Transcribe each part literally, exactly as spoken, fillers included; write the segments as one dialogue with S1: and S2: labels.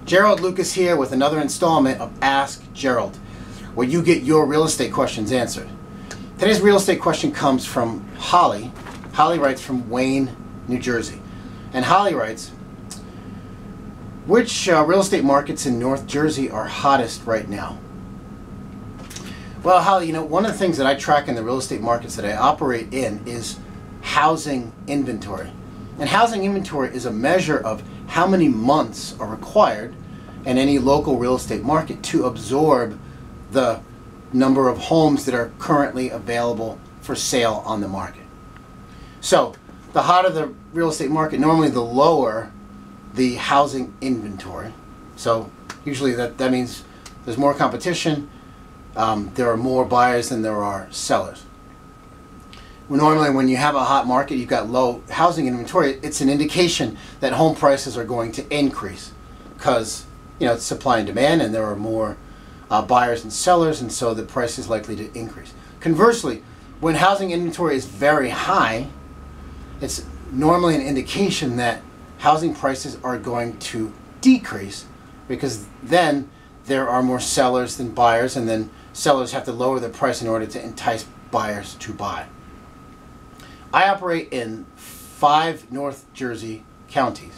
S1: Gerald Lucas here with another installment of Ask Gerald, where you get your real estate questions answered. Today's real estate question comes from Holly. Holly writes from Wayne, New Jersey. And Holly writes, which uh, real estate markets in North Jersey are hottest right now? Well, Holly, you know, one of the things that I track in the real estate markets that I operate in is housing inventory. And housing inventory is a measure of how many months are required in any local real estate market to absorb the number of homes that are currently available for sale on the market. So the hotter the real estate market, normally the lower the housing inventory. So usually that, that means there's more competition, um, there are more buyers than there are sellers. Well, normally when you have a hot market, you've got low housing inventory, it's an indication that home prices are going to increase because, you know, it's supply and demand and there are more uh, buyers and sellers, and so the price is likely to increase. Conversely, when housing inventory is very high, it's normally an indication that housing prices are going to decrease because then there are more sellers than buyers, and then sellers have to lower the price in order to entice buyers to buy. I operate in five North Jersey counties: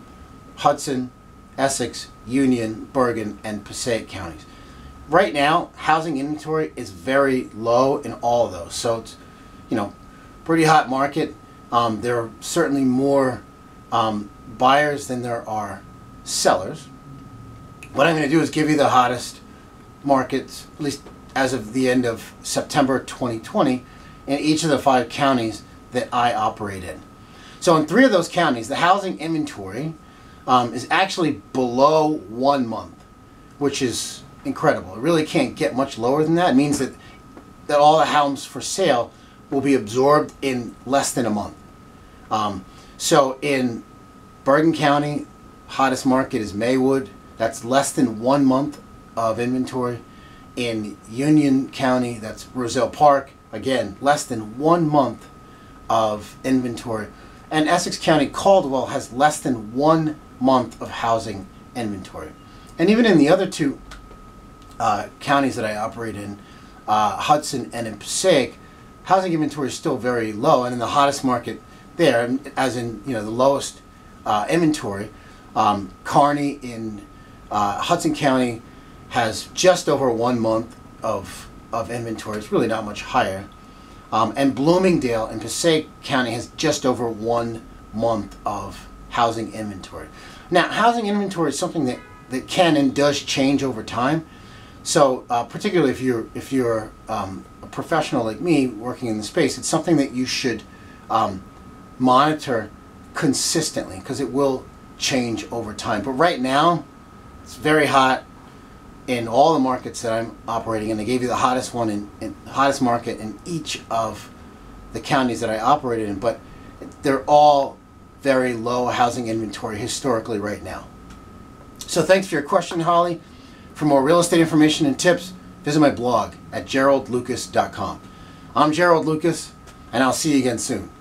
S1: Hudson, Essex, Union, Bergen, and Passaic counties. Right now, housing inventory is very low in all of those. So it's, you know, pretty hot market. Um, there are certainly more um, buyers than there are sellers. What I'm going to do is give you the hottest markets, at least as of the end of September twenty twenty, in each of the five counties that I operate in. So in three of those counties, the housing inventory um, is actually below one month, which is incredible. It really can't get much lower than that. It means that, that all the homes for sale will be absorbed in less than a month. Um, so in Bergen County, hottest market is Maywood. That's less than one month of inventory. In Union County, that's Roselle Park. Again, less than one month of inventory. And Essex County, Caldwell, has less than one month of housing inventory. And even in the other two uh, counties that I operate in, uh, Hudson and in Passaic, housing inventory is still very low. And in the hottest market there, as in, you know, the lowest uh, inventory, um, Kearney in uh, Hudson County has just over one month of, of inventory. It's really not much higher. Um, and Bloomingdale in Passaic County has just over one month of housing inventory. Now, housing inventory is something that, that can and does change over time. So, uh, particularly if you're if you're um, a professional like me working in the space, it's something that you should um, monitor consistently because it will change over time. But right now, it's very hot in all the markets that I'm operating in. I gave you the hottest one in, in hottest market in each of the counties that I operated in, but they're all very low housing inventory historically right now. So thanks for your question, Holly. For more real estate information and tips, visit my blog at gerald lucas dot com. I'm Gerald Lucas, and I'll see you again soon.